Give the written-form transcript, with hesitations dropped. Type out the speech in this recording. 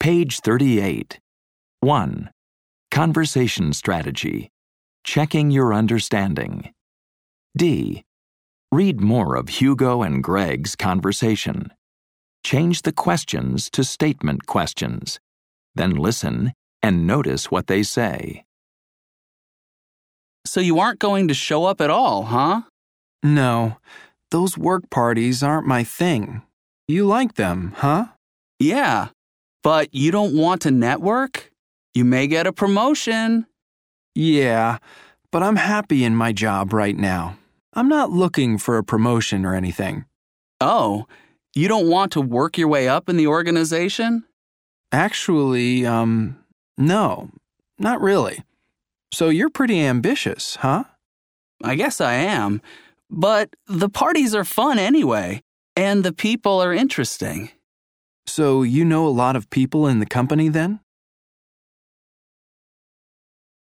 Page 38. 1. Conversation strategy. Checking your understanding. D. Read more of Hugo and Greg's conversation. Change the questions to statement questions. Then listen and notice what they say. So you aren't going to show up at all, huh? No, those work parties aren't my thing. You like them, huh? Yeah, but you don't want to network? You may get a promotion. Yeah, but I'm happy in my job right now. I'm not looking for a promotion or anything. Oh, you don't want to work your way up in the organization? Actually, no, not really. So you're pretty ambitious, huh? I guess I am. But the parties are fun anyway, and the people are interesting. So you know a lot of people in the company then?